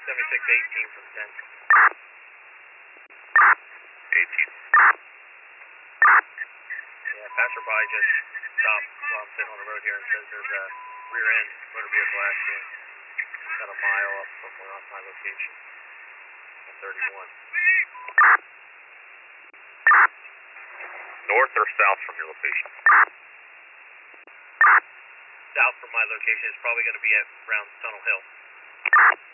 7618 from 10. 18. Yeah, passerby just stopped while I'm sitting on the road here and says there's a rear end motor vehicle accident about a mile up from where on my location on 31. North or south from your location? South from my location is probably going to be at around Tunnel Hill.